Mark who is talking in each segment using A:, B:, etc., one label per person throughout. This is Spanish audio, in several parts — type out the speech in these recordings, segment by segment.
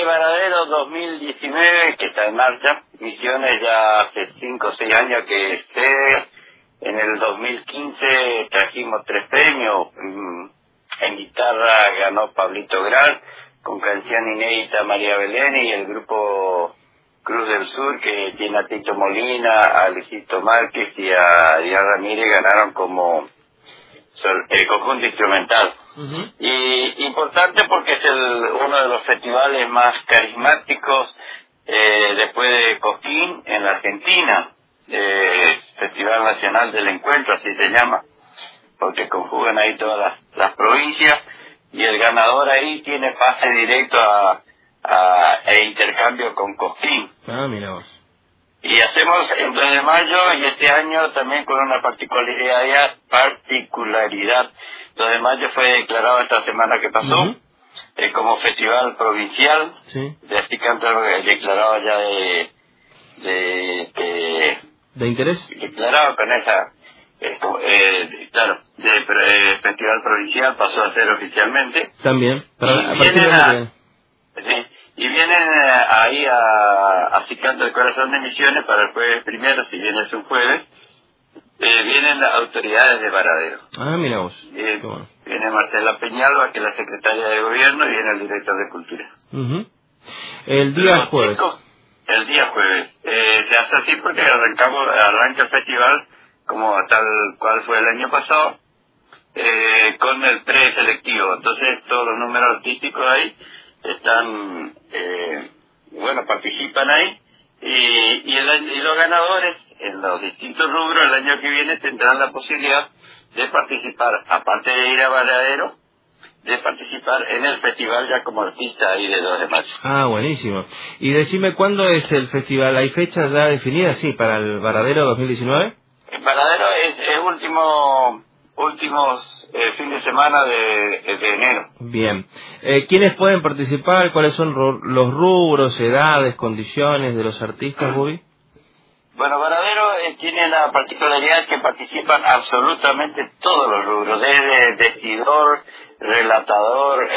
A: Varadero 2019 que está en marcha. Misiones ya hace 5 o 6 años que esté. En el 2015 trajimos 3 premios. En guitarra ganó Pablito Gran, con canción inédita María Belén, y el grupo Cruz del Sur, que tiene a Tito Molina, a Luisito Márquez y a Díaz Ramírez, ganaron como el conjunto instrumental. Y importante porque es uno de los festivales más carismáticos después de Cosquín en la Argentina, Festival Nacional del Encuentro, así se llama, porque conjugan ahí todas las provincias, y el ganador ahí tiene pase directo e intercambio con Cosquín.
B: Mira vos.
A: Y hacemos el 2 de mayo, y este año también con una particularidad. 2 de mayo fue declarado esta semana que pasó como festival provincial. De así canto declarado ya
B: de interés.
A: Declarado con esa, claro, festival provincial pasó a ser oficialmente.
B: También.
A: Y vienen ahí a Cicanto del Corazón de Misiones para el jueves primero, si bien es un jueves. Vienen las autoridades de Varadero.
B: Mira vos. Bueno.
A: Viene Marcela Peñalba, que es la secretaria de gobierno, y viene el director de cultura.
B: El día jueves.
A: El día jueves. Se hace así porque arranca el festival, como tal cual fue el año pasado, con el preselectivo. Entonces todos los números artísticos ahí están, participan ahí, y los ganadores en los distintos rubros el año que viene tendrán la posibilidad de participar, aparte de ir a Varadero, de participar en el festival ya como artista ahí de 2 de mayo.
B: Buenísimo. Y decime, ¿cuándo es el festival? ¿Hay fechas ya definidas, para el Varadero 2019?
A: El Varadero es últimos fin de semana de enero.
B: Bien. ¿Quiénes pueden participar? ¿Cuáles son los rubros, edades, condiciones de los artistas, Bobby?
A: Bueno, Varadero tiene la particularidad que participan absolutamente todos los rubros, desde decidor, relatador,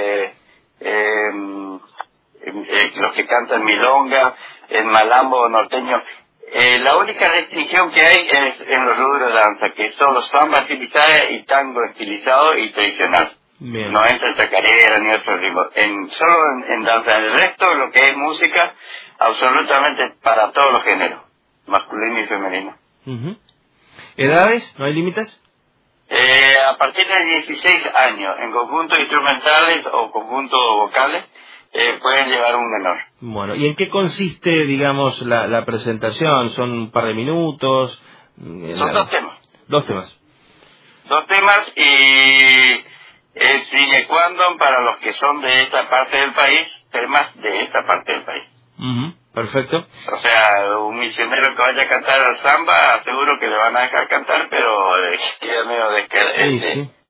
A: los que cantan milonga, el malambo norteño. La única restricción que hay es en los rubros de danza, que son los samba estilizada y tango estilizado y tradicional.
B: Bien.
A: No entra chacarera ni otro ritmo. Solo en danza. En el resto, lo que es música, absolutamente para todos los géneros, masculino y femenino.
B: ¿Edades? ¿No hay límites?
A: A partir de 16 años, en conjuntos instrumentales o conjuntos vocales, pueden llevar un menor.
B: Bueno, ¿y en qué consiste, digamos, la presentación? ¿Son un par de minutos?
A: Son 2 temas.
B: 2 temas.
A: 2 temas, y es sine qua non para los que son de esta parte del país, temas de esta parte del país.
B: Perfecto.
A: O sea, un misionero que vaya a cantar al samba, seguro que le van a dejar cantar, pero queda medio